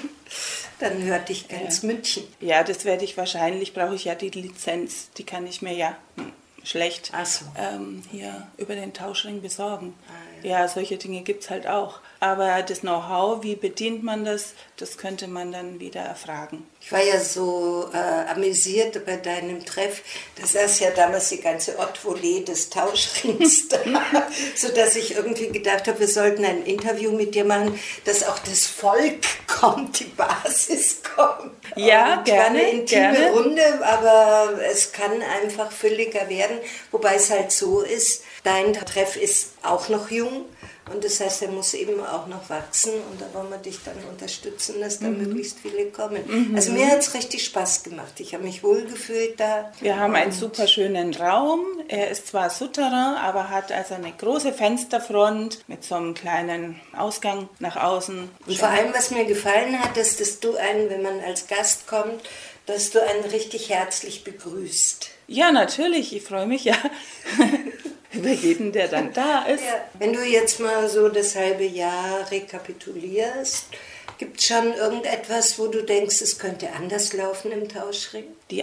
Dann hörte ich ganz ja. München. Ja, das werde ich wahrscheinlich, brauche ich ja die Lizenz, die kann ich mir ja hm, schlecht so. ähm, hier über den Tauschring besorgen. Ah, ja. ja, solche Dinge gibt es halt auch. Aber das Know-how, wie bedient man das, das könnte man dann wieder erfragen. Ich war ja so äh, amüsiert bei deinem Treff. Da saß ja damals die ganze Haute-Volée des Tauschrings da, sodass ich irgendwie gedacht habe, wir sollten ein Interview mit dir machen, dass auch das Volk kommt, die Basis kommt. Ja, und gerne. War eine intime gerne. Runde, aber es kann einfach fülliger werden. Wobei es halt so ist, Dein Treff ist auch noch jung. Und das heißt, er muss eben auch noch wachsen und da wollen wir dich dann unterstützen, dass da mhm. möglichst viele kommen. Mhm. Also mir hat es richtig Spaß gemacht. Ich habe mich wohlgefühlt da. Wir haben einen super schönen Raum. Er ist zwar Souterrain, aber hat also eine große Fensterfront mit so einem kleinen Ausgang nach außen. Und vor allem, was mir gefallen hat, ist, dass du einen, wenn man als Gast kommt, dass du einen richtig herzlich begrüßt. Ja, natürlich. Ich freue mich ja. Über jeden, der dann da ist. Ja. Wenn du jetzt mal so das halbe Jahr rekapitulierst, gibt es schon irgendetwas, wo du denkst, es könnte anders laufen im Tauschring? Die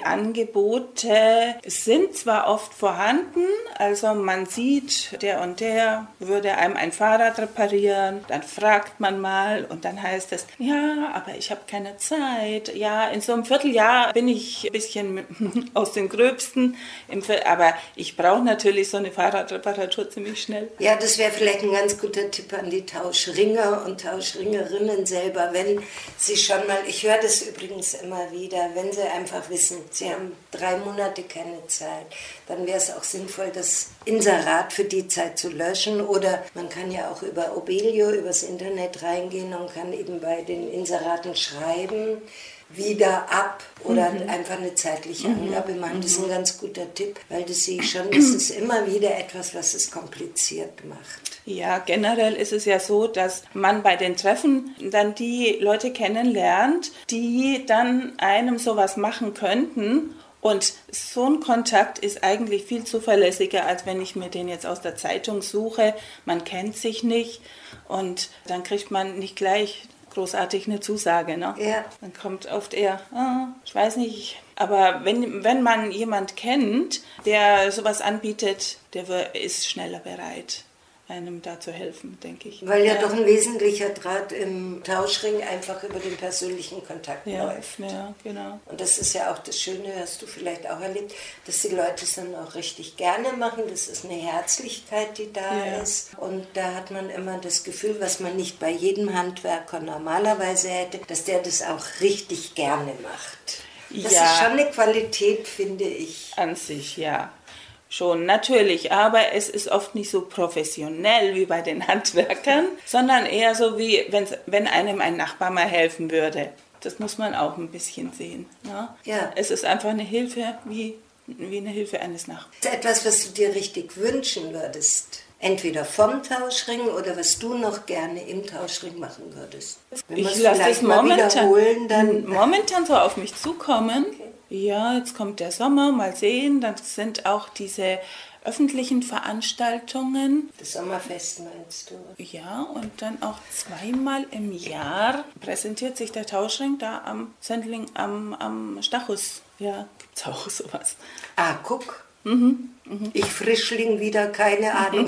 Angebote sind zwar oft vorhanden, also man sieht, der und der würde einem ein Fahrrad reparieren, dann fragt man mal und dann heißt es, ja, aber ich habe keine Zeit. Ja, in so einem Vierteljahr bin ich ein bisschen aus dem Gröbsten, aber ich brauche natürlich so eine Fahrradreparatur ziemlich schnell. Ja, das wäre vielleicht ein ganz guter Tipp an die Tauschringer und Tauschringerinnen selber, wenn sie schon mal, ich höre das übrigens immer wieder, wenn sie einfach wissen, sie haben drei Monate keine Zeit, dann wäre es auch sinnvoll, das Inserat für die Zeit zu löschen. Oder man kann ja auch über Obelio, übers Internet reingehen und kann eben bei den Inseraten schreiben, wieder ab oder mhm. einfach eine zeitliche Angabe machen. Das ist ein ganz guter Tipp, weil das sehe ich schon, das ist immer wieder etwas, was es kompliziert macht. Ja, generell ist es ja so, dass man bei den Treffen dann die Leute kennenlernt, die dann einem sowas machen könnten. Und so ein Kontakt ist eigentlich viel zuverlässiger, als wenn ich mir den jetzt aus der Zeitung suche. Man kennt sich nicht und dann kriegt man nicht gleich großartig eine Zusage. Ne? Ja. Dann kommt oft eher, oh, ich weiß nicht. Aber wenn, wenn man jemand kennt, der sowas anbietet, der ist schneller bereit, einem da zu helfen, denke ich. Weil ja, ja doch ein wesentlicher Draht im Tauschring einfach über den persönlichen Kontakt ja, läuft. Ja, genau. Und das ist ja auch das Schöne, hast du vielleicht auch erlebt, dass die Leute es dann auch richtig gerne machen. Das ist eine Herzlichkeit, die da ja. ist. Und da hat man immer das Gefühl, was man nicht bei jedem Handwerker normalerweise hätte, dass der das auch richtig gerne macht. Das ja. ist schon eine Qualität, finde ich. An sich, ja. Schon, natürlich, aber es ist oft nicht so professionell wie bei den Handwerkern, sondern eher so wie, wenn, wenn einem ein Nachbar mal helfen würde. Das muss man auch ein bisschen sehen. Ne? Ja. Es ist einfach eine Hilfe, wie, wie eine Hilfe eines Nachbarn. Das ist etwas, was du dir richtig wünschen würdest? Entweder vom Tauschring oder was du noch gerne im Tauschring machen würdest? Wenn ich lasse das momentan, dann momentan so auf mich zukommen. Okay. Ja, jetzt kommt der Sommer, mal sehen. Dann sind auch diese öffentlichen Veranstaltungen. Das Sommerfest meinst du? Ja, und dann auch zweimal im Jahr präsentiert sich der Tauschring da am Sendling, am, am Stachus. Ja, gibt's auch sowas. Ah, guck. Mhm. Mhm. Ich Frischling wieder, keine Ahnung.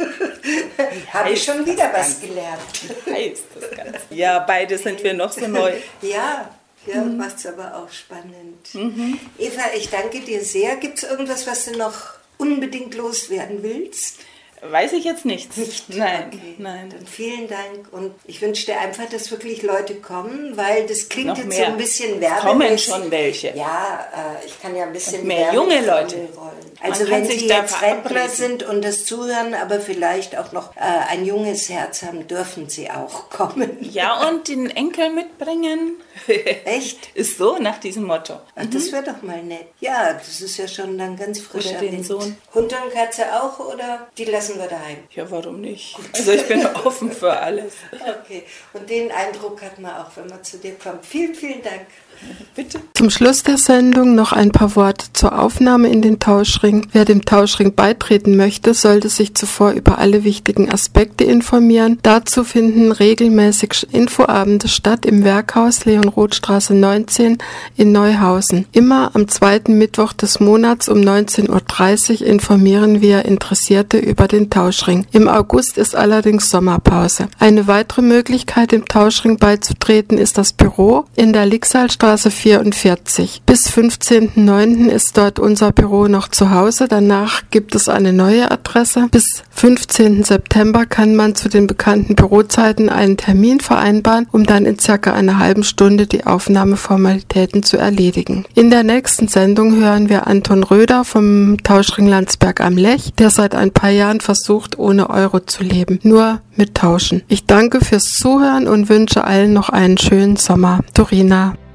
Habe ich schon wieder was gelernt. Wie heißt das Ganze? Ja, beide sind wir noch so neu. Ja. Ja, mhm. macht es aber auch spannend. Mhm. Eva, ich danke dir sehr. Gibt es irgendwas, was du noch unbedingt loswerden willst? Weiß ich jetzt nicht. Nicht? Nein, okay. Nein. Dann vielen Dank und ich wünsche dir einfach, dass wirklich Leute kommen, weil das klingt noch jetzt mehr. So ein bisschen werbemäßig. Kommen schon welche. Ja, äh, ich kann ja ein bisschen und mehr junge Leute. Also wenn Sie jetzt Rentner sind und das zuhören, aber vielleicht auch noch äh, ein junges Herz haben, dürfen Sie auch kommen. Ja, und den Enkel mitbringen. Echt? Ist so nach diesem Motto. Ach, das wäre doch mal nett. Ja, das ist ja schon dann ganz frischer Oder den Wind. Sohn. Hund und Katze auch oder die lassen wir daheim? Ja, warum nicht? Gut. Also ich bin offen für alles. Okay, und den Eindruck hat man auch, wenn man zu dir kommt. Vielen, vielen Dank. Bitte. Zum Schluss der Sendung noch ein paar Worte zur Aufnahme in den Tauschring. Wer dem Tauschring beitreten möchte, sollte sich zuvor über alle wichtigen Aspekte informieren. Dazu finden regelmäßig Infoabende statt im Werkhaus Leon-Roth-Straße neunzehn in Neuhausen. Immer am zweiten Mittwoch des Monats um neunzehn Uhr dreißig informieren wir Interessierte über den den Tauschring. Im August ist allerdings Sommerpause. Eine weitere Möglichkeit, dem Tauschring beizutreten, ist das Büro in der Lixalstraße vierundvierzig. Bis fünfzehnten neunten ist dort unser Büro noch zu Hause. Danach gibt es eine neue Adresse. Bis fünfzehnten September kann man zu den bekannten Bürozeiten einen Termin vereinbaren, um dann in circa einer halben Stunde die Aufnahmeformalitäten zu erledigen. In der nächsten Sendung hören wir Anton Röder vom Tauschring Landsberg am Lech, der seit ein paar Jahren versucht, ohne Euro zu leben, nur mit Tauschen. Ich danke fürs Zuhören und wünsche allen noch einen schönen Sommer. Dorina.